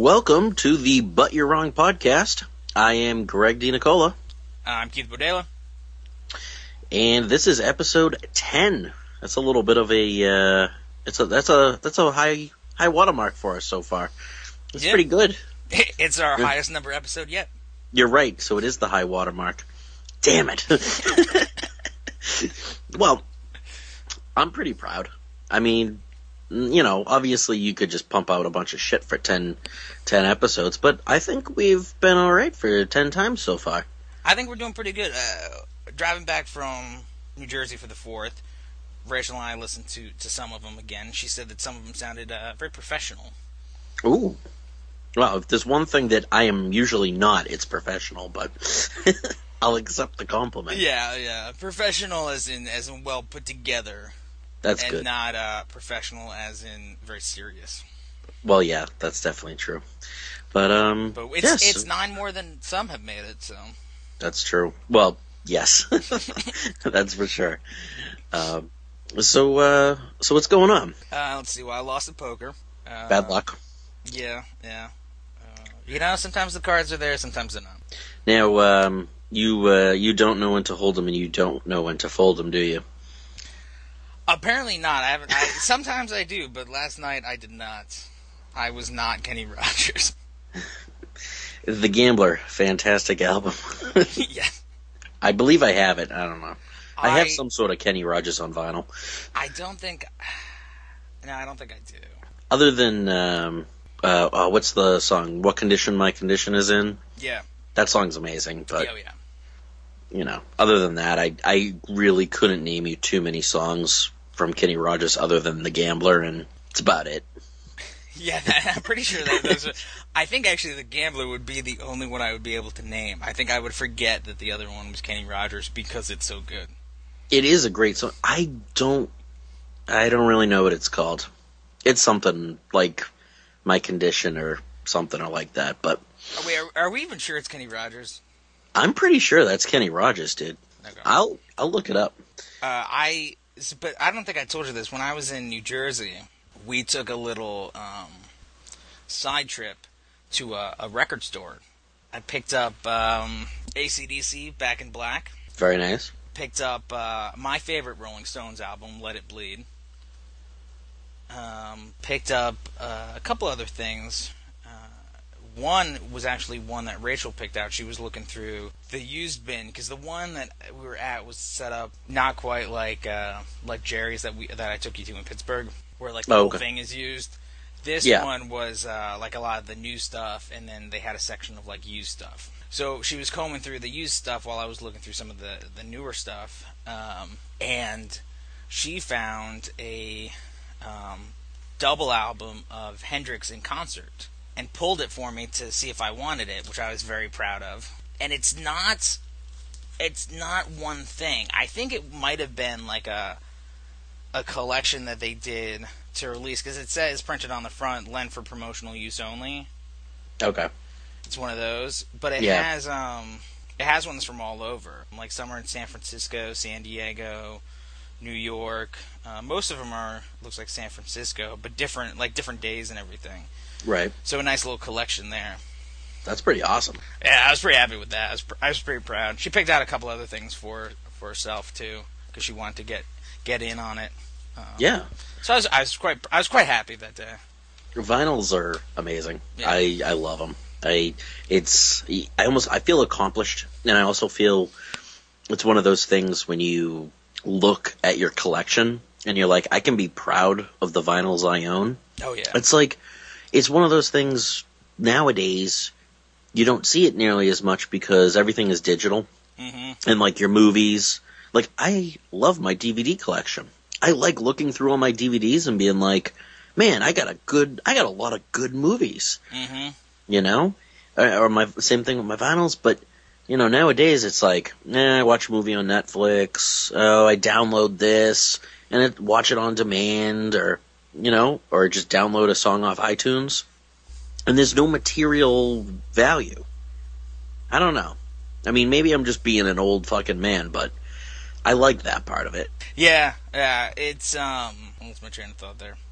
Welcome to the But You're Wrong podcast. I am Greg DiNicola. I'm Keith Bodela. And this is episode 10. That's a little bit of a, that's a high watermark for us so far. It's pretty good. It's our highest number episode yet. You're right, so it is the high watermark. Damn it. Well, I'm pretty proud. I mean, you know, obviously you could just pump out a bunch of shit for 10 episodes, but I think we've been alright for 10 times so far. I think we're doing pretty good. Driving back from New Jersey for the 4th, Rachel and I listened to some of them again. She said that some of them sounded very professional. Ooh. Well, if there's one thing that I am usually not, it's professional, but I'll accept the compliment. Yeah. Professional as in well put together. That's and good. And not professional as in very serious. Well, yeah, that's definitely true. But it's 9 more than some have made it, so. That's true. Well, yes. That's for sure. So what's going on? Let's see. Well, I lost at poker. Bad luck. Yeah. You know, sometimes the cards are there, sometimes they're not. Now, you don't know when to hold them and you don't know when to fold them, do you? Apparently not. Sometimes I do, but last night I did not. I was not Kenny Rogers. The Gambler, fantastic album. Yeah. I believe I have it. I don't know. I have some sort of Kenny Rogers on vinyl. I don't think I do. Other than, what's the song? What Condition My Condition Is In? Yeah. That song's amazing, but, yeah. You know, other than that, I really couldn't name you too many songs from Kenny Rogers other than The Gambler, and it's about it. Yeah, I'm pretty sure that those are... I think actually The Gambler would be the only one I would be able to name. I think I would forget that the other one was Kenny Rogers because it's so good. It is a great song. I don't really know what it's called. It's something like My Condition or something or like that, but... Are we even sure it's Kenny Rogers? I'm pretty sure that's Kenny Rogers, dude. Okay. I'll look it up. But I don't think I told you this. When I was in New Jersey, we took a little side trip to a record store. I picked up AC/DC, Back in Black. Very nice. Picked up my favorite Rolling Stones album, Let It Bleed. Picked up a couple other things. One was actually one that Rachel picked out. She was looking through the used bin because the one that we were at was set up not quite like Jerry's that I took you to in Pittsburgh, where like the whole thing is used. This one was like a lot of the new stuff, and then they had a section of like used stuff. So she was combing through the used stuff while I was looking through some of the newer stuff, and she found a double album of Hendrix in concert. And pulled it for me to see if I wanted it, which I was very proud of. And it's not one thing. I think it might have been like a collection that they did to release, because it says printed on the front, lent for promotional use only. Okay. It's one of those, but it has ones from all over. Like some are in San Francisco, San Diego, New York. Most of them looks like San Francisco, but different days and everything. Right. So a nice little collection there. That's pretty awesome. Yeah, I was pretty happy with that. I was pretty proud. She picked out a couple other things for herself too, because she wanted to get in on it. Yeah. So I was quite happy that day. Vinyls are amazing. Yeah. I love them. I feel accomplished, and I also feel it's one of those things when you look at your collection and you're like, I can be proud of the vinyls I own. Oh yeah. It's like, it's one of those things nowadays, you don't see it nearly as much because everything is digital. Mm-hmm. And like your movies, like I love my DVD collection. I like looking through all my DVDs and being like, man, I got a lot of good movies. Mm-hmm. You know? Or same thing with my vinyls, but you know, nowadays it's like, I watch a movie on Netflix, I download this, and watch it on demand, or, you know, or just download a song off iTunes, and there's no material value. I don't know. I mean, maybe I'm just being an old fucking man, but I like that part of it. Yeah, it's, what's my train of thought there?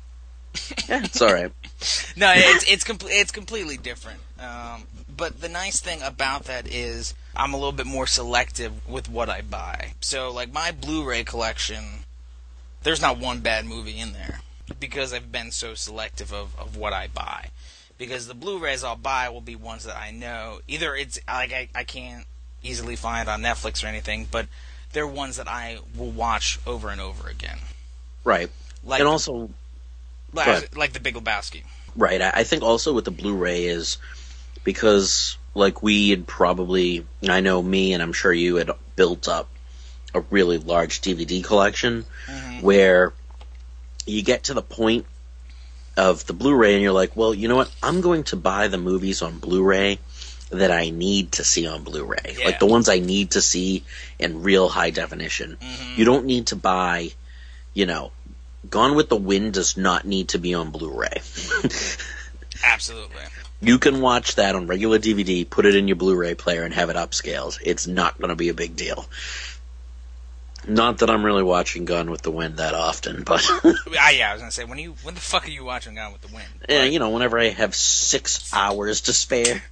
Yeah, it's all right. No, it's completely different. But the nice thing about that is I'm a little bit more selective with what I buy. So, like, my Blu-ray collection, there's not one bad movie in there because I've been so selective of what I buy. Because the Blu-rays I'll buy will be ones that I know. Either it's like I can't easily find on Netflix or anything, but they're ones that I will watch over and over again. Right. Like, and also... like The Big Lebowski. Right. I think also with the Blu-ray is because, like, we had probably, I know me and I'm sure you had built up a really large DVD collection where you get to the point of the Blu-ray and you're like, well, you know what? I'm going to buy the movies on Blu-ray that I need to see on Blu-ray. Yeah. Like the ones I need to see in real high definition. You don't need to buy, you know, Gone with the Wind does not need to be on Blu-ray. Absolutely. You can watch that on regular DVD, put it in your Blu-ray player, and have it upscaled. It's not going to be a big deal. Not that I'm really watching Gone with the Wind that often, but... yeah, I was going to say, when the fuck are you watching Gone with the Wind? Yeah, you know, whenever I have 6 hours to spare.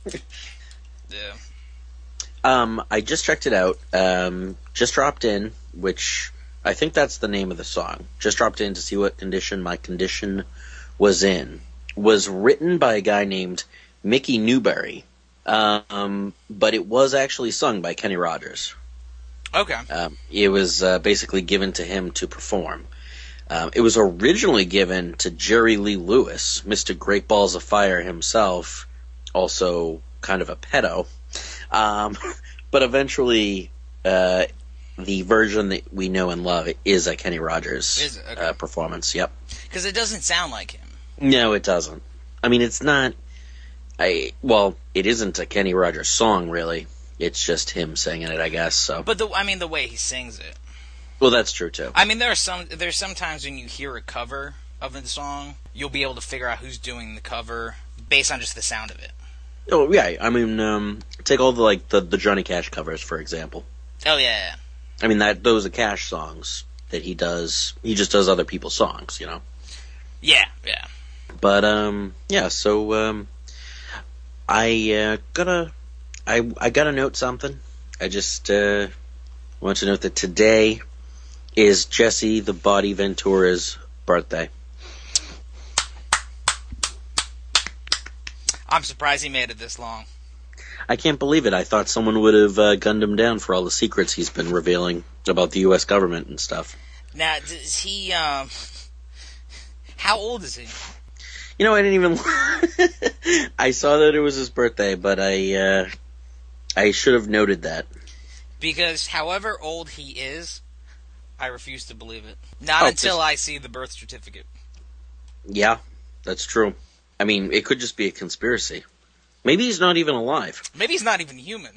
Yeah. I just checked it out. Just dropped in, which I think that's the name of the song. Just dropped in to see what condition my condition was in. Was written by a guy named Mickey Newbury, but it was actually sung by Kenny Rogers. Okay. It was basically given to him to perform. It was originally given to Jerry Lee Lewis, Mr. Great Balls of Fire himself, also kind of a pedo. But eventually, the version that we know and love is a Kenny Rogers performance. Yep. Because it doesn't sound like him. No, it doesn't. I mean, it's not. It isn't a Kenny Rogers song, really. It's just him singing it, I guess. So. But the way he sings it. Well, that's true too. I mean, there's some times when you hear a cover of the song, you'll be able to figure out who's doing the cover based on just the sound of it. Oh yeah, I mean, take all the Johnny Cash covers for example. Oh yeah. I mean those are Cash songs that he does. He just does other people's songs, you know. Yeah. But yeah. So I gotta note something. I just want to note that today is Jesse the Body Ventura's birthday. I'm surprised he made it this long. I can't believe it. I thought someone would have gunned him down for all the secrets he's been revealing about the U.S. government and stuff. Now, does he, how old is he? You know, I didn't even... I saw that it was his birthday, but I should have noted that. Because however old he is, I refuse to believe it. Not until I see the birth certificate. Yeah, that's true. I mean, it could just be a conspiracy. Maybe he's not even alive. Maybe he's not even human.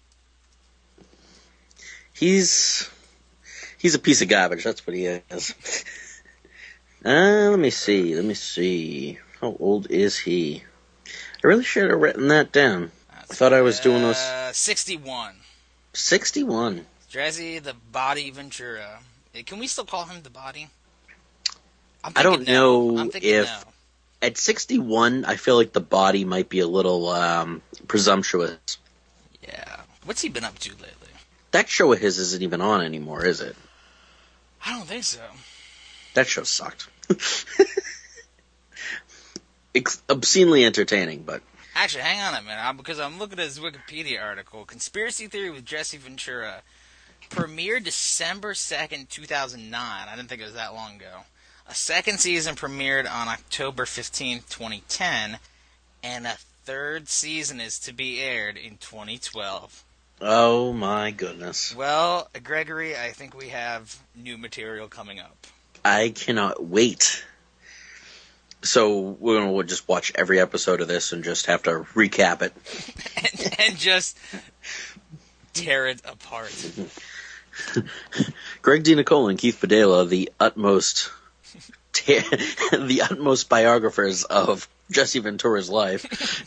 He's a piece of garbage, that's what he is. Let me see. How old is he? I really should have written that down. I thought I was doing those... 61. 61. Jesse the Body Ventura. Can we still call him the Body? I don't know I'm thinking if... no. At 61, I feel like the Body might be a little presumptuous. Yeah. What's he been up to lately? That show of his isn't even on anymore, is it? I don't think so. That show sucked. It's obscenely entertaining, but... Actually, hang on a minute, because I'm looking at his Wikipedia article. Conspiracy Theory with Jesse Ventura premiered December 2nd, 2009. I didn't think it was that long ago. A second season premiered on October 15th, 2010, and a third season is to be aired in 2012. Oh my goodness. Well, Gregory, I think we have new material coming up. I cannot wait. So we're going to just watch every episode of this and just have to recap it. and just tear it apart. Greg D. Nicole and Keith Padela, the utmost biographers of Jesse Ventura's life.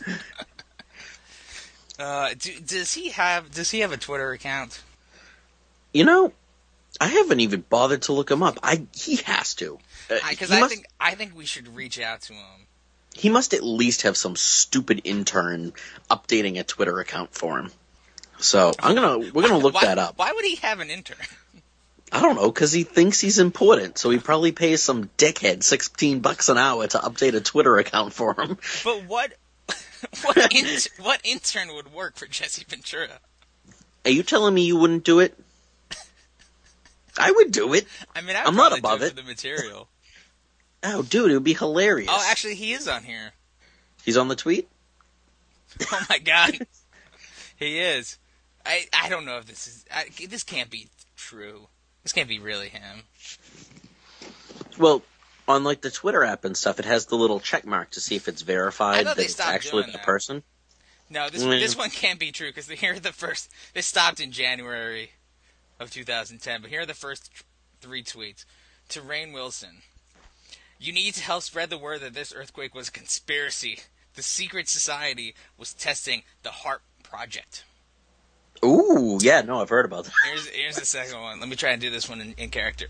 Does he have a Twitter account? You know, I haven't even bothered to look him up. He has to. Because I think we should reach out to him. He must at least have some stupid intern updating a Twitter account for him. So we're gonna look that up. Why would he have an intern? I don't know, because he thinks he's important, so he probably pays some dickhead $16 an hour to update a Twitter account for him. But what intern would work for Jesse Ventura? Are you telling me you wouldn't do it? I would do it. I mean, I'm not above it. For the material. Oh, dude, it would be hilarious. Oh, actually, he is on here. He's on the tweet? Oh my god, he is. I don't know if this is. This can't be true. This can't be really him. Well, on like the Twitter app and stuff, it has the little check mark to see if it's verified that it's actually the person. No, this one can't be true because here are the first. This stopped in January of 2010, but here are the first 3 tweets. To Rainn Wilson, you need to help spread the word that this earthquake was a conspiracy. The secret society was testing the HAARP project. Ooh, yeah, no, I've heard about that. Here's the second one. Let me try and do this one in character.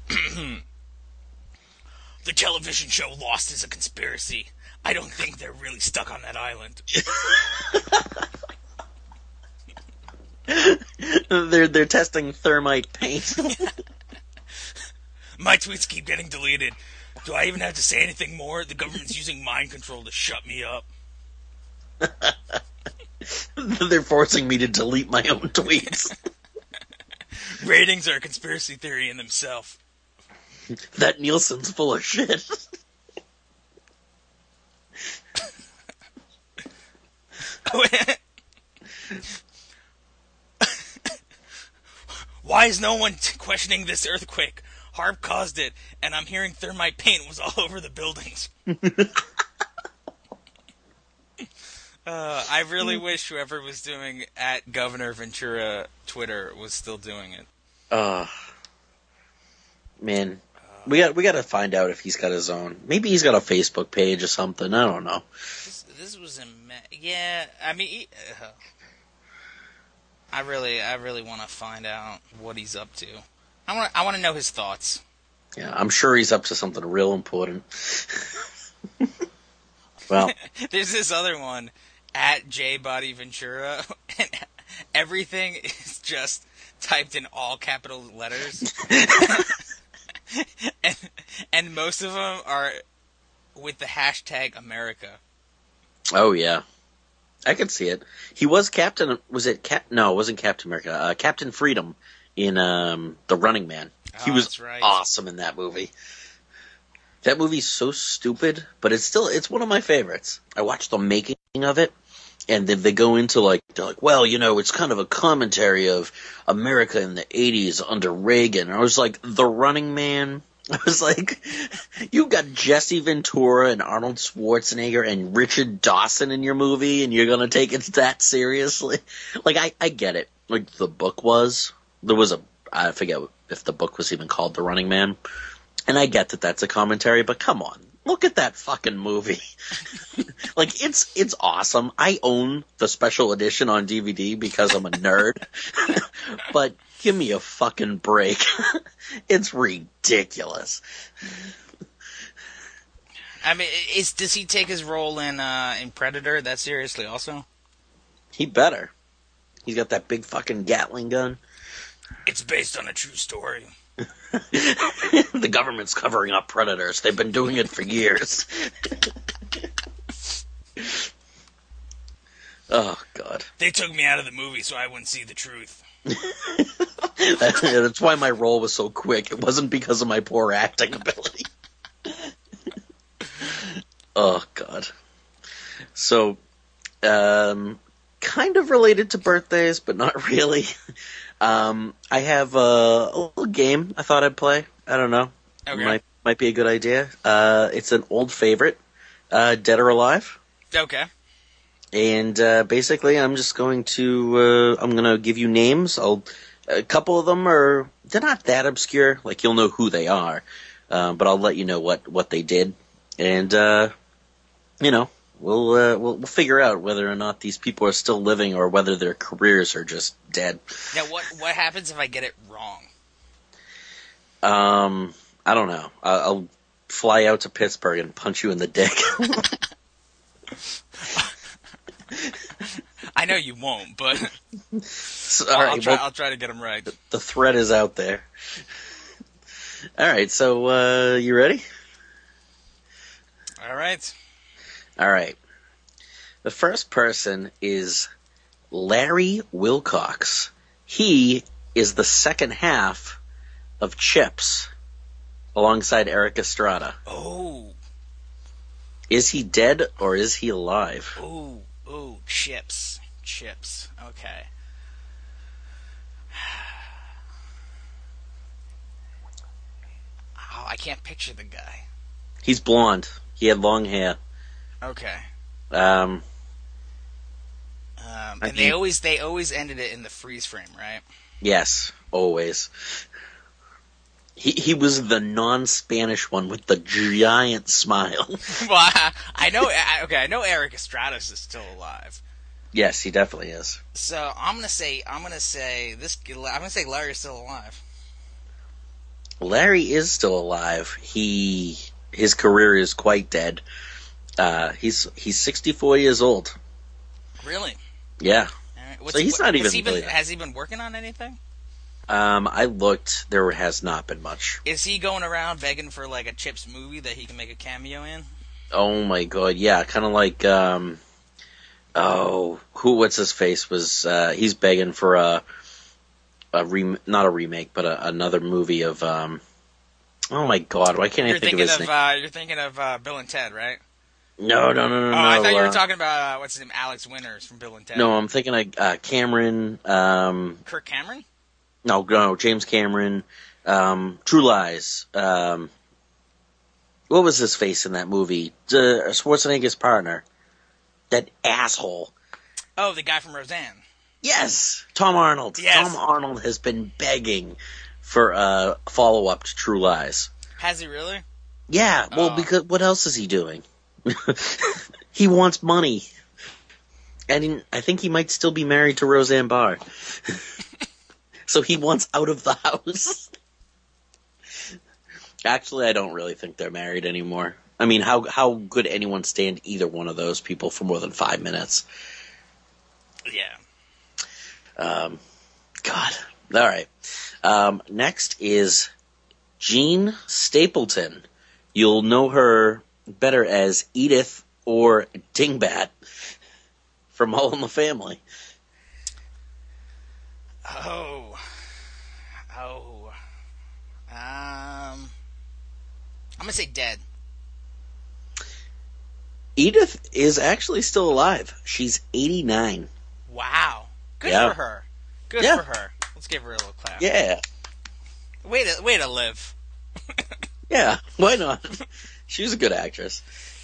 The television show Lost is a conspiracy. I don't think they're really stuck on that island. They're testing thermite paint. My tweets keep getting deleted. Do I even have to say anything more? The government's using mind control to shut me up. They're forcing me to delete my own tweets. Ratings are a conspiracy theory in themselves. That Nielsen's full of shit. Why is no one questioning this earthquake? HAARP caused it, and I'm hearing thermite paint was all over the buildings. I really wish whoever was doing at Governor Ventura Twitter was still doing it. Man, we got to find out if he's got his own. Maybe he's got a Facebook page or something. I don't know. This was yeah. I mean, I really want to find out what he's up to. I want to know his thoughts. Yeah, I'm sure he's up to something real important. Well, there's this other one at JBodyVentura, and everything is just typed in all capital letters, and most of them are with the hashtag America. Oh yeah, I can see it. He was Captain. Was it No, it wasn't Captain America. Captain Freedom in The Running Man. He was awesome in that movie. That movie's so stupid, but it's one of my favorites. I watched the making of it, and then they go into they're like, well, it's kind of a commentary of America in the 80s under Reagan. And I was like, The Running Man. I was like, you got Jesse Ventura and Arnold Schwarzenegger and Richard Dawson in your movie, and you're gonna take it that seriously? I get it. The book was, I forget if the book was even called The Running Man. And I get that that's a commentary, but come on. Look at that fucking movie. It's awesome. I own the special edition on DVD because I'm a nerd. But give me a fucking break. It's ridiculous. I mean, does he take his role in Predator that seriously also? He better. He's got that big fucking Gatling gun. It's based on a true story. The government's covering up predators. They've been doing it for years. Oh, God. They took me out of the movie so I wouldn't see the truth. That's why my role was so quick. It wasn't because of my poor acting ability. Oh, God. So, kind of related to birthdays, but not really. I have a little game I thought I'd play. I don't know. Okay. Might be a good idea. It's an old favorite, Dead or Alive. Okay. And basically, I'm just going to I'm gonna give you names. A couple of them they're not that obscure. You'll know who they are, but I'll let you know what they did, and we'll figure out whether or not these people are still living or whether their careers are just dead. Now, what happens if I get it wrong? I don't know. I'll fly out to Pittsburgh and punch you in the dick. I know you won't, but So, I'll try to get him right. The threat is out there. All right, so you ready? All right. All right. The first person is Larry Wilcox. He is the second half of Chips, alongside Eric Estrada. Oh. Is he dead or is he alive? Ooh, Chips. Okay. Oh, I can't picture the guy. He's blonde. He had long hair. Okay. And they always ended it in the freeze frame, right? Yes, always. He was the non-Spanish one with the giant smile. Well, I know Eric Estradas is still alive. Yes, he definitely is. So I'm gonna say Larry's still alive. Larry is still alive. His career is quite dead. He's 64 years old. Really? Yeah. Right. So he's not even. Has he been working on anything? I looked. There has not been much. Is he going around begging for like a Chips movie that he can make a cameo in? Oh my god, yeah, kind of like what's his face was he's begging for not a remake, but another movie of oh my god, why can't I think of his name? You're thinking of Bill and Ted, right? No. Oh, I thought you were talking about what's his name, Alex Winters from Bill and Ted. No, I'm thinking of Cameron. Kirk Cameron? No, James Cameron. True Lies. What was his face in that movie? Schwarzenegger's partner. That asshole. Oh, the guy from Roseanne. Yes, Tom Arnold. Yes. Tom Arnold has been begging for a follow-up to True Lies. Has he really? Yeah, well, because what else is he doing? He wants money. And I think he might still be married to Roseanne Barr. So he wants out of the house. Actually, I don't really think they're married anymore. I mean, how could anyone stand either one of those people for more than 5 minutes? Yeah. God. All right. Next is Jean Stapleton. You'll know her better as Edith or Dingbat from All in the Family. I'm gonna say dead. Edith is actually still alive. She's 89. Wow. Good for her. Good for her. Let's give her a little clap. Yeah. Way to live. Yeah, why not? She was a good actress.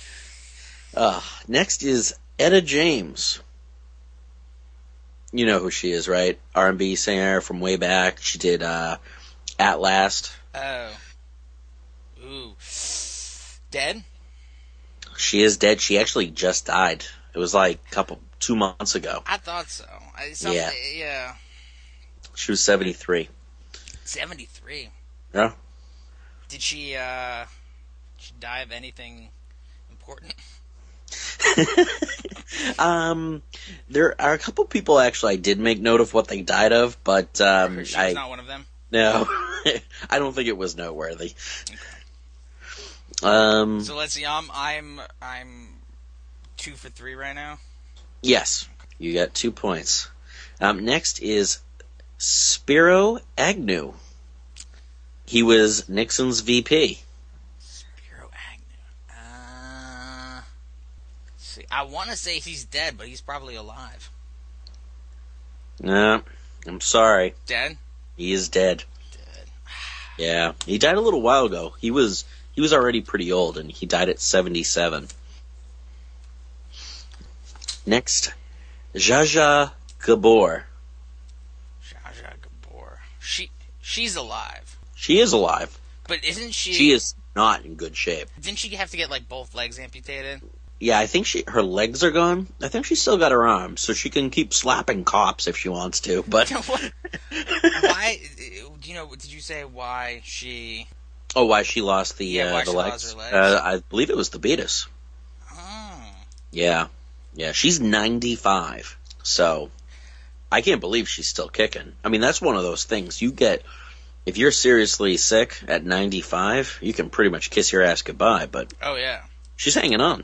Next is Etta James. You know who she is, right? R&B singer from way back. She did At Last. Oh. Ooh. Dead? She is dead. She actually just died. It was like 2 months ago. I thought so. Yeah. She was 73. 73? Yeah. Did she die of anything important? There are a couple people actually I did make note of what they died of, but she was not one of them? No. I don't think it was noteworthy. Okay. So let's see. I'm 2 for 3 right now. Yes, you got 2 points. Next is Spiro Agnew. He was Nixon's VP. Spiro Agnew. See, I want to say he's dead, but he's probably alive. No, I'm sorry. Dead? He is dead. Dead. Yeah, he died a little while ago. He was already pretty old, and he died at 77. Next, Zsa Zsa Gabor. Zsa Zsa Gabor. She's alive. She is alive. But isn't she... She is not in good shape. Didn't she have to get, like, both legs amputated? Yeah, I think her legs are gone. I think she's still got her arms, so she can keep slapping cops if she wants to, but... Why... Do you Did you say why she? Oh, why she lost the why the she legs? lost her legs? I believe it was the beatus. Oh. Yeah, she's 95, so I can't believe she's still kicking. I mean, that's one of those things you get if you're seriously sick at 95. You can pretty much kiss your ass goodbye. But oh yeah, she's hanging on.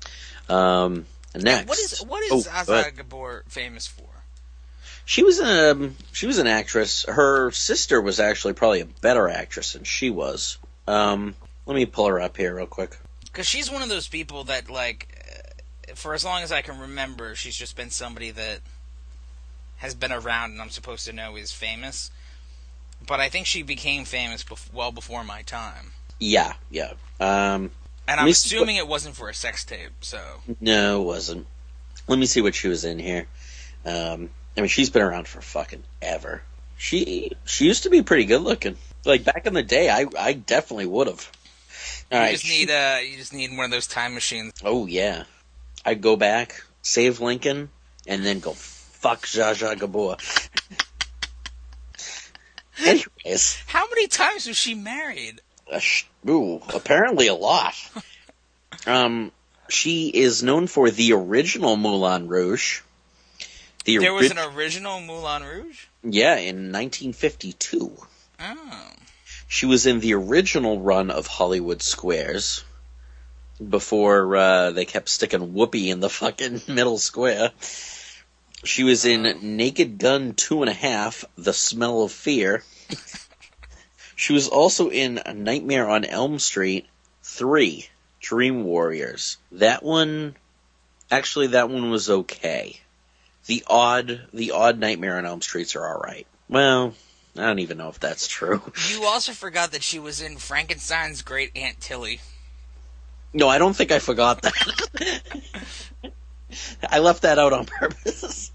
Next, what is Asa Gabor famous for? She was an actress. Her sister was actually probably a better actress than she was. Let me pull her up here real quick. Because she's one of those people that, like, for as long as I can remember, she's just been somebody that has been around and I'm supposed to know is famous. But I think she became famous well before my time. Yeah. And I'm assuming it wasn't for a sex tape, so... No, it wasn't. Let me see what she was in here. I mean, she's been around for fucking ever. She used to be pretty good looking. Like, back in the day, I definitely would have. You just need one of those time machines. Oh, yeah. I'd go back, save Lincoln, and then go fuck Zsa Zsa Gabor. Anyways. How many times was she married? Apparently a lot. She is known for the original Moulin Rouge. There was an original Moulin Rouge? Yeah, in 1952. Oh. She was in the original run of Hollywood Squares before they kept sticking Whoopi in the fucking middle square. She was in Naked Gun 2.5, The Smell of Fear. She was also in Nightmare on Elm Street 3, Dream Warriors. That one was okay. The odd Nightmare on Elm Streets are alright. Well, I don't even know if that's true. You also forgot that she was in Frankenstein's Great Aunt Tilly. No, I don't think I forgot that. I left that out on purpose.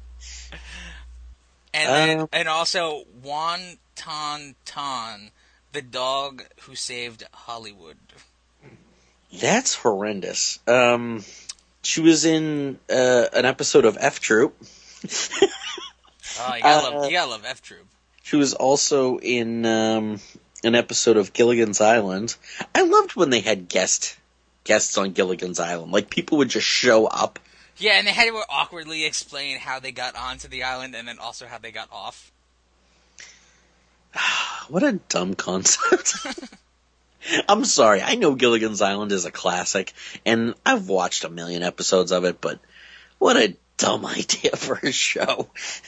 And also Won Ton Ton, the dog who saved Hollywood. That's horrendous. She was in an episode of F Troop. Oh, you gotta love F Troop. She was also in an episode of Gilligan's Island. I loved when they had guests on Gilligan's Island. Like, people would just show up. Yeah, and they had to awkwardly explain how they got onto the island and then also how they got off. What a dumb concept. I'm sorry, I know Gilligan's Island is a classic, and I've watched a million episodes of it, but what a dumb idea for a show.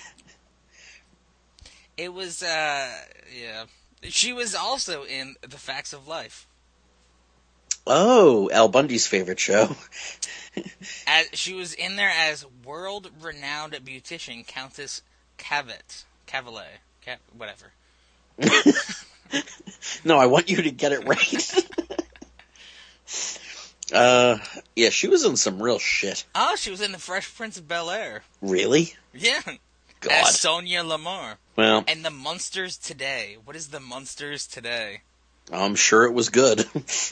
It was, yeah. She was also in The Facts of Life. Oh, Al Bundy's favorite show. She was in there as world-renowned beautician Countess Cavett. Whatever. No, I want you to get it right. Yeah, she was in some real shit. Oh, she was in The Fresh Prince of Bel-Air. Really? Yeah. God. As Sonia Lamar. Well. And The Munsters Today. What is The Munsters Today? I'm sure it was good.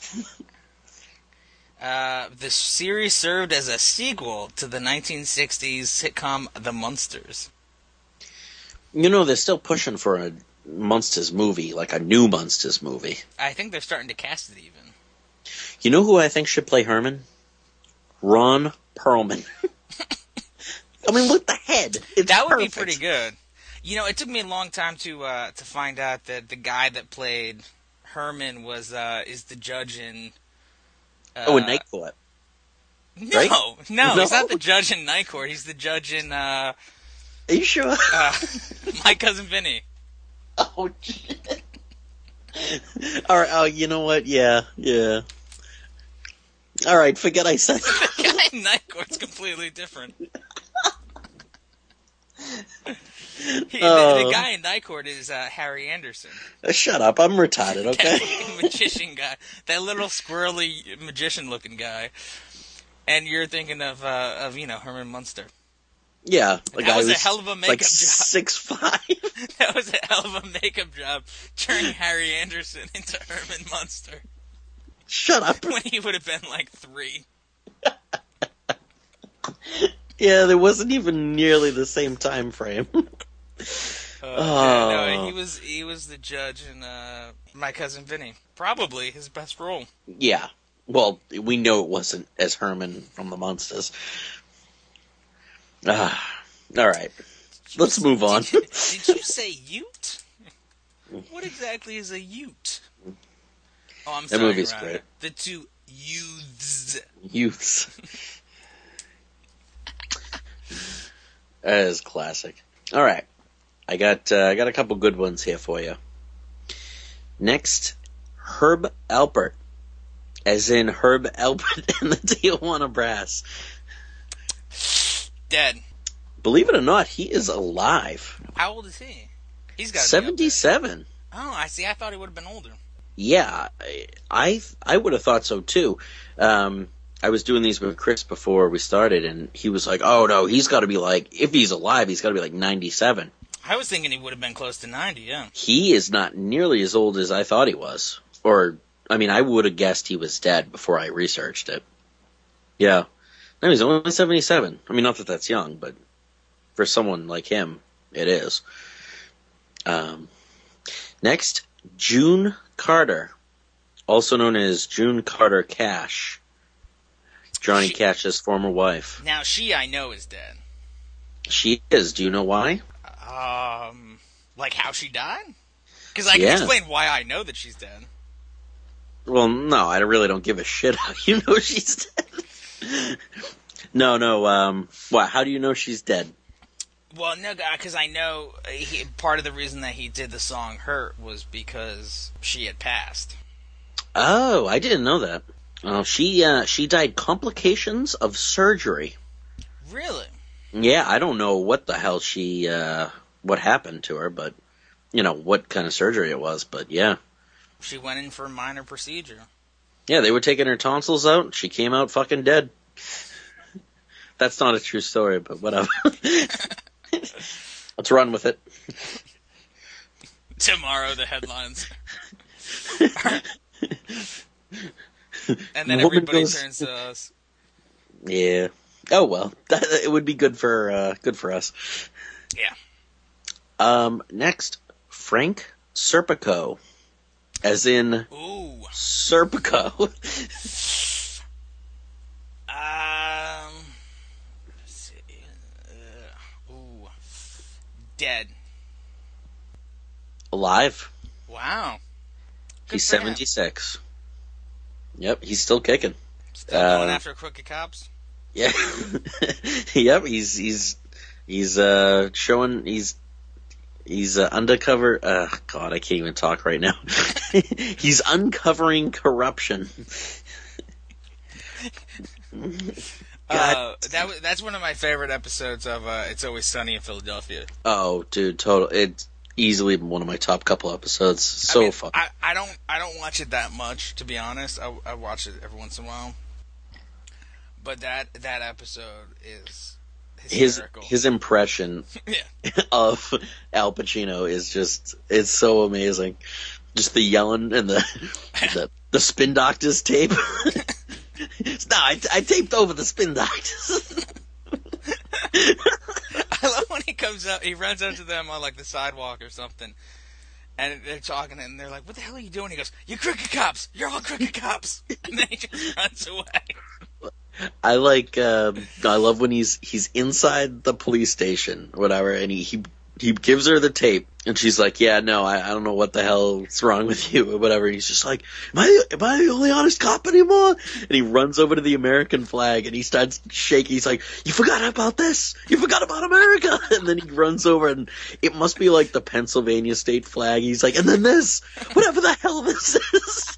The series served as a sequel to the 1960s sitcom The Munsters. You know, they're still pushing for a Munsters movie, like a new Munsters movie. I think they're starting to cast it even. You know who I think should play Herman? Ron Perlman. I mean, look at the head. That would perfect. Be pretty good. You know, it took me a long time to find out that the guy that played Herman is the judge in... in Night Court. No, right? No, he's not the judge in Night Court. He's the judge in... Are you sure? My Cousin Vinny. Oh, shit. Alright, oh, you know what? Yeah. Alright, forget I said that. The guy in Night Court's completely different. The guy in Night Court is Harry Anderson. Shut up, I'm retarded, okay? That magician guy. That little squirrely magician-looking guy. And you're thinking of Herman Munster. Yeah, that was a hell of a makeup job. 6'5". That was a hell of a makeup job, turning Harry Anderson into Herman Munster. Shut up. When he would have been like 3. Yeah, there wasn't even nearly the same time frame. No, he was the judge in My Cousin Vinny. Probably his best role. Yeah. Well, we know it wasn't as Herman from the Munsters. All right. Let's move on. Did you say Ute? What exactly is a Ute? Oh, I'm sorry. That movie's great. The two youths. Youths. That is classic. All right. I got a couple good ones here for you. Next, Herb Alpert. As in Herb Alpert and the Tijuana Brass. Dead. Believe it or not, he is alive. How old is he? He's got 77. Oh, I see. I thought he would have been older. Yeah, I would have thought so too. I was doing these with Chris before we started, and he was like, "Oh no, he's got to be like, if he's alive, he's got to be like 97." I was thinking he would have been close to 90. Yeah. He is not nearly as old as I thought he was, or I mean, I would have guessed he was dead before I researched it. Yeah, no, he's only 77. I mean, not that that's young, but for someone like him, it is. Next, June Carter, also known as June Carter Cash, Johnny Cash's former wife. Now, I know is dead. She is. Do you know why? Like how she died? Because I can explain why I know that she's dead. Well, no, I really don't give a shit how you know she's dead. No. What? How do you know she's dead? Well, no, because I know part of the reason that he did the song "Hurt" was because she had passed. Oh, I didn't know that. She died complications of surgery. Really? Yeah, I don't know what the hell what happened to her, but what kind of surgery it was. But yeah, she went in for a minor procedure. Yeah, they were taking her tonsils out. She came out fucking dead. That's not a true story, but whatever. Let's run with it. Tomorrow, the headlines. And then everybody turns to us. Yeah. Oh well, it would be good for us. Yeah. Next, Frank Serpico, as in Serpico. Dead. Alive. Wow. He's 76. Yep, he's still kicking. Still going after crooked cops? Yeah. Yep, he's showing he's undercover God, I can't even talk right now. He's uncovering corruption. That's one of my favorite episodes of It's Always Sunny in Philadelphia. Oh, dude, total. It's easily one of my top couple episodes. So fun. I don't watch it that much, to be honest. I watch it every once in a while. But that episode is hysterical. His impression of Al Pacino is just, it's so amazing. Just the yelling and the Spin Doctors tape. No, I taped over the Spin Doctors. I love when he comes up, he runs up to them on like the sidewalk or something, and they're talking, and they're like, "What the hell are you doing?" He goes, "You crooked cops! You're all crooked cops!" And then he just runs away. I love when he's inside the police station, or whatever, and he gives her the tape, and she's like, "Yeah, no, I don't know what the hell's wrong with you," or whatever. And he's just like, am I the only honest cop anymore? And he runs over to the American flag, and he starts shaking. He's like, "You forgot about this? You forgot about America?" And then he runs over, and it must be like the Pennsylvania state flag. He's like, "And then this, whatever the hell this is."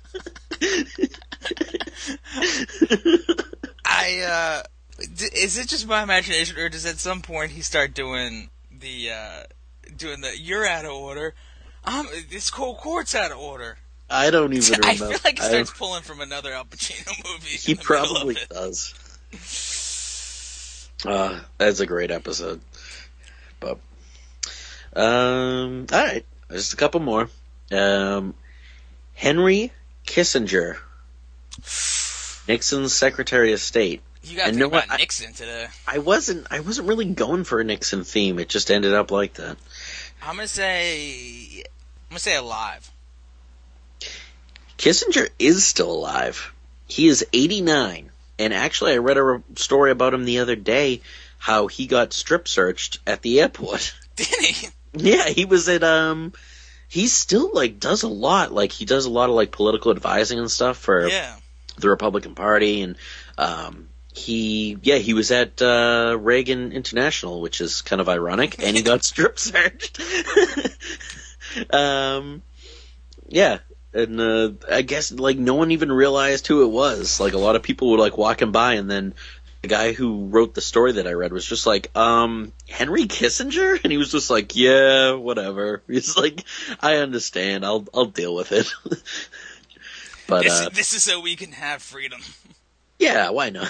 Is it just my imagination, or does at some point he start doing the "you're out of order"? This whole court's out of order. I don't even remember. I feel like he starts pulling from another Al Pacino movie. He probably does. That's a great episode. But all right, just a couple more. Henry Kissinger, Nixon's Secretary of State. You got to think about Nixon today. I wasn't really going for a Nixon theme. It just ended up like that. I'm gonna say alive. Kissinger is still alive. He is 89. And actually, I read a story about him the other day, how he got strip searched at the airport. Did he? Yeah, he was at, he still, like, does a lot. Like, he does a lot of, like, political advising and stuff for the Republican Party. And, he was at, Reagan International, which is kind of ironic, and he got strip searched. Yeah. And, I guess, like, no one even realized who it was. Like, a lot of people were, like, walking by, and then the guy who wrote the story that I read was just like, Henry Kissinger? And he was just like, yeah, whatever. He's like, I understand. I'll deal with it. But, this is so we can have freedom. Yeah, why not?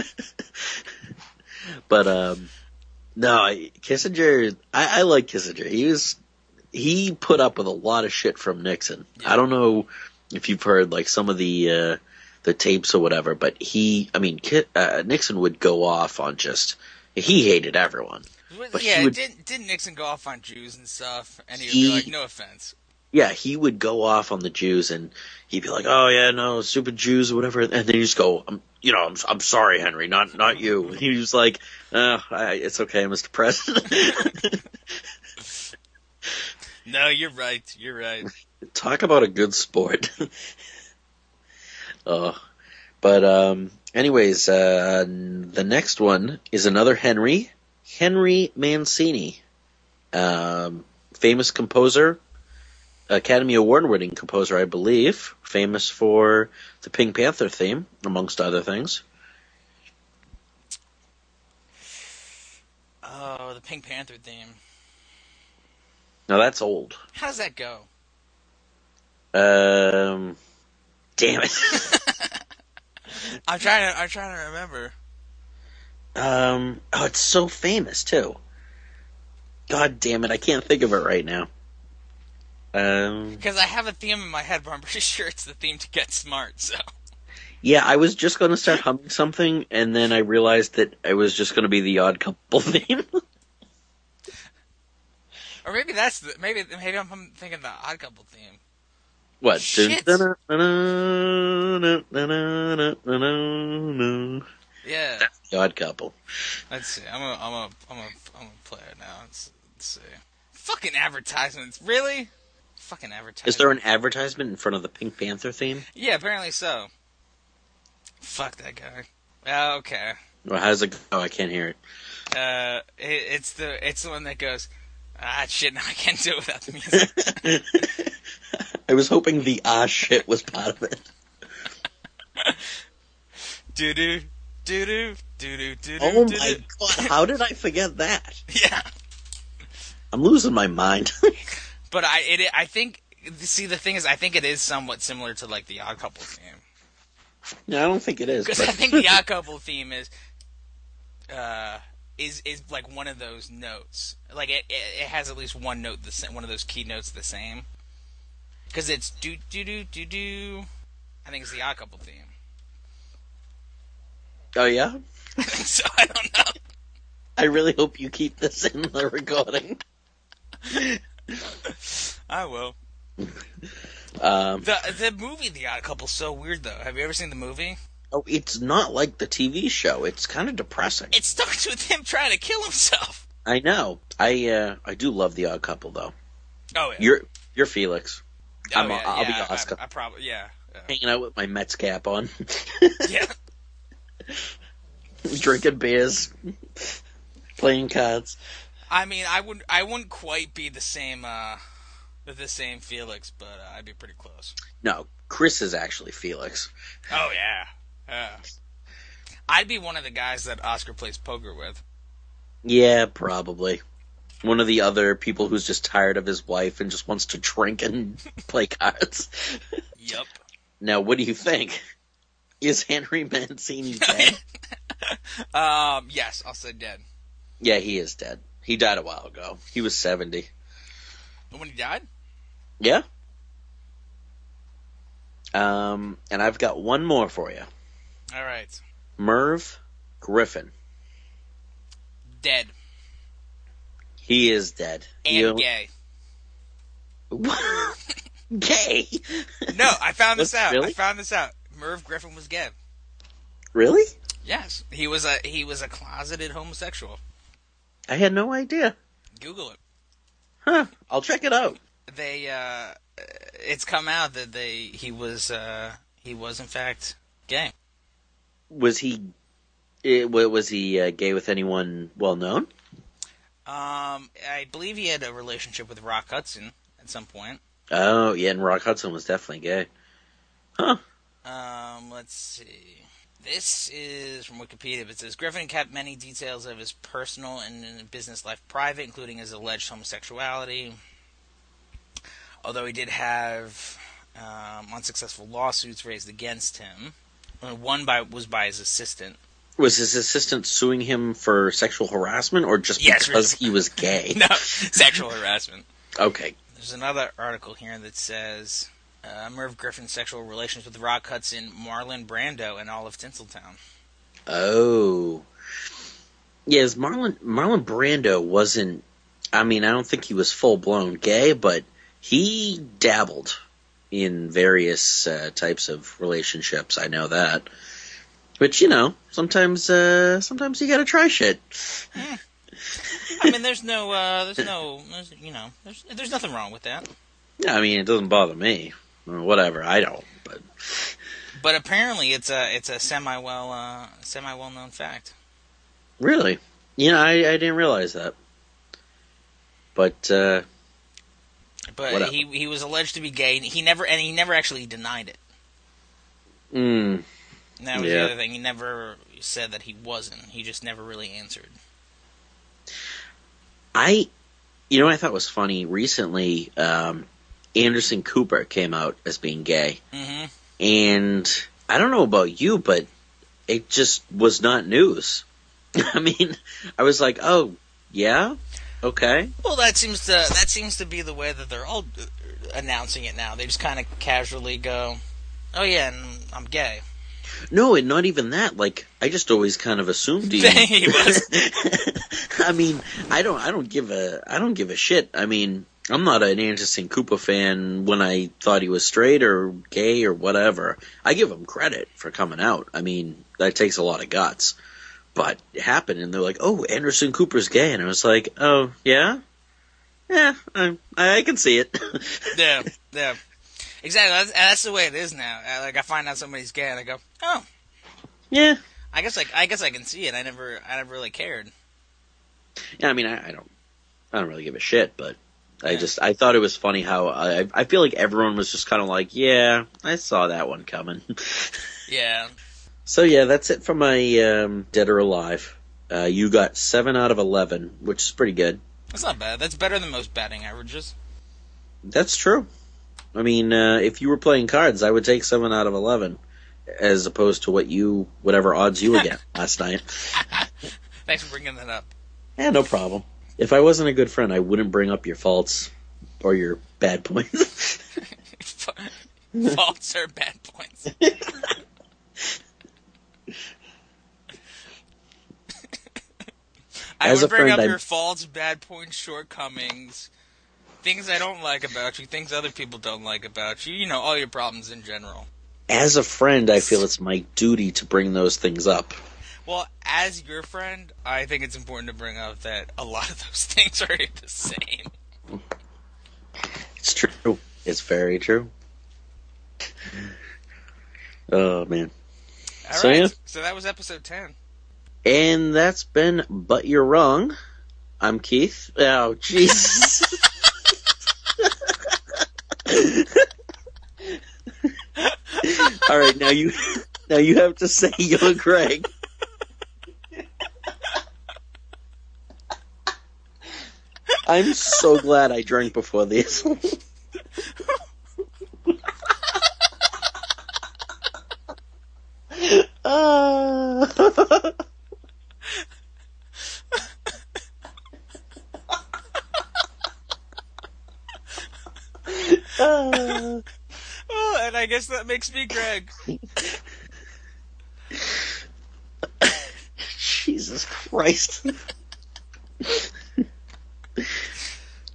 But, no, Kissinger, I like Kissinger. He put up with a lot of shit from Nixon. Yeah. I don't know if you've heard, like, some of the tapes or whatever, but Nixon would go off on he hated everyone. But didn't Nixon go off on Jews and stuff? And he would be like, no offense. Yeah, he would go off on the Jews, and he'd be like, oh yeah, no, stupid Jews or whatever, and then he'd just go, I'm sorry, Henry, not you. And he was like, it's okay, Mr. President. No, you're right. Talk about a good sport. Anyways, the next one is another Henry Mancini, famous composer, Academy Award-winning composer, I believe, famous for the Pink Panther theme, amongst other things. Oh, the Pink Panther theme. Now that's old. How does that go? Damn it. I'm trying to remember. It's so famous too. God damn it, I can't think of it right now. Because I have a theme in my head, but I'm pretty sure it's the theme to Get Smart, so. Yeah, I was just going to start humming something, and then I realized that it was just going to be the Odd Couple theme. Or maybe maybe I'm thinking the Odd Couple theme. What? Shit. Yeah. That's the Odd Couple. Let's see. I'm gonna play it now. Let's see. Fucking advertisements, really? Fucking advertisements. Is there an advertisement in front of the Pink Panther theme? Yeah, apparently so. Fuck that guy. Okay. Well, how does it go? I can't hear it. It's the one that goes, shit, now I can't do it without the music. I was hoping the shit was part of it. Do-do, do-do, do-do, do-do. Oh my god, how did I forget that? Yeah. I'm losing my mind. But I think, see, the thing is, I think it is somewhat similar to, like, the Odd Couple theme. No, I don't think it is. Because I think the Odd Couple theme is like one of those notes. Like, it has at least one note, one of those key notes the same. Because it's do-do-do-do-do. I think it's the Odd Couple theme. Oh, yeah? I think so, I don't know. I really hope you keep this in the recording. I will. The movie The Odd Couple's so weird, though. Have you ever seen the movie? Oh, it's not like the TV show. It's kind of depressing. It starts with him trying to kill himself. I know. I do love The Odd Couple, though. Oh, yeah. You're Felix. I'll be Oscar. I probably, yeah. Hanging out with my Mets cap on. Yeah. Drinking beers. Playing cards. I mean, I wouldn't quite be the same Felix, but I'd be pretty close. No, Chris is actually Felix. Oh yeah. I'd be one of the guys that Oscar plays poker with. Yeah, probably. One of the other people who's just tired of his wife and just wants to drink and play cards. Yep. Now, what do you think? Is Henry Mancini dead? Yes, I'll say dead. Yeah, he is dead. He died a while ago. He was 70. When he died? Yeah. And I've got one more for you. All right. Merv Griffin. Dead. He is dead. And gay. Gay? No, I found this out. Really? I found this out. Merv Griffin was gay. Really? Yes, he was a closeted homosexual. I had no idea. Google it. Huh? I'll check it out. It's come out that he was in fact gay. Was he gay with anyone well known? I believe he had a relationship with Rock Hudson at some point. Oh yeah, and Rock Hudson was definitely gay. Huh? Let's see. This is from Wikipedia. It says Griffin kept many details of his personal and business life private, including his alleged homosexuality. Although he did have unsuccessful lawsuits raised against him. One was by his assistant. Was his assistant suing him for sexual harassment, or just because he was gay? No, sexual harassment. Okay. There's another article here that says Merv Griffin's sexual relations with Rock Hudson, Marlon Brando, and Olive Tinseltown. Oh. Yes, Marlon Brando wasn't... I mean, I don't think he was full-blown gay, but he dabbled in various types of relationships. I know that. But, sometimes you gotta try shit. Yeah. I mean, there's nothing wrong with that. Yeah, I mean, it doesn't bother me. Whatever, I don't. But apparently, it's a semi well known fact. Really? I didn't realize that. But whatever. He was alleged to be gay. He never actually denied it. That was the other thing. He never said that he wasn't. He just never really answered. I thought was funny recently. Anderson Cooper came out as being gay, and I don't know about you, but it just was not news. I mean, I was like, oh yeah, okay. Well, that seems to be the way that they're all announcing it now. They just kind of casually go, oh yeah, and I'm gay. No, and not even that. Like, I just always kind of assumed he was. I mean, I don't give a shit. I mean, I'm not an Anderson Cooper fan when I thought he was straight or gay or whatever. I give him credit for coming out. I mean, that takes a lot of guts. But it happened, and they're like, oh, Anderson Cooper's gay. And I was like, oh, yeah? Yeah, I can see it. Yeah. Exactly. That's the way it is now. Like, I find out somebody's gay, and I go, "Oh, yeah." I guess I can see it. I never really cared. Yeah, I mean, I don't really give a shit, but I thought it was funny how I feel like everyone was just kind of like, "Yeah, I saw that one coming." Yeah. So yeah, that's it for my Dead or Alive. You got 7 out of 11, which is pretty good. That's not bad. That's better than most batting averages. That's true. I mean, if you were playing cards, I would take 7 out of 11, as opposed to whatever odds you were getting last night. Thanks for bringing that up. Yeah, no problem. If I wasn't a good friend, I wouldn't bring up your faults or your bad points. Faults or bad points. I would bring up your faults, bad points, shortcomings, things I don't like about you, things other people don't like about you, all your problems in general. As a friend, I feel it's my duty to bring those things up. Well, as your friend, I think it's important to bring up that a lot of those things are the same. It's true. It's very true. Oh, man. All right. So that was episode 10. And that's been But You're Wrong. I'm Keith. Oh, Jesus. All right, now you have to say you're Greg. I'm so glad I drank before this. Oh, and I guess that makes me Greg. Jesus Christ.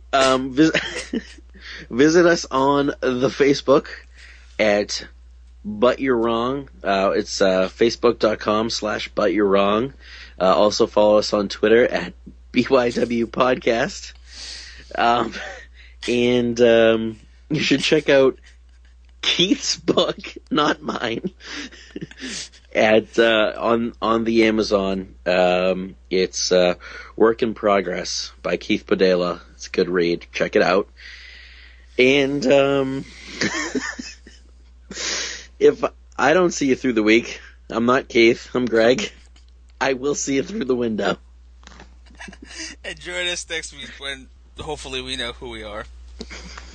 Visit us on the Facebook at But You're Wrong. It's facebook.com/But You're Wrong. Also follow us on Twitter at BYW Podcast. And you should check out Keith's book, not mine, at on the Amazon. It's Work in Progress by Keith Podela. It's a good read. Check it out. And if I don't see you through the week, I'm not Keith, I'm Greg. I will see you through the window. And join us next week when hopefully we know who we are.